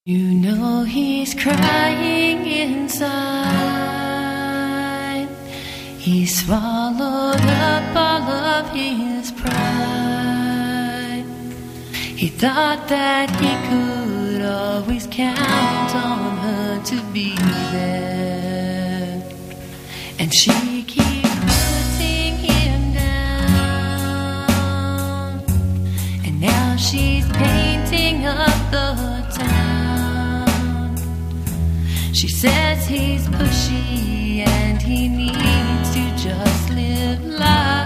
You know he's crying inside. He swallowed up all of his pride. He thought that he could always count on her to be there, and she keeps putting him down. And now she's painting up the town. She says he's pushy and he needs to just live life.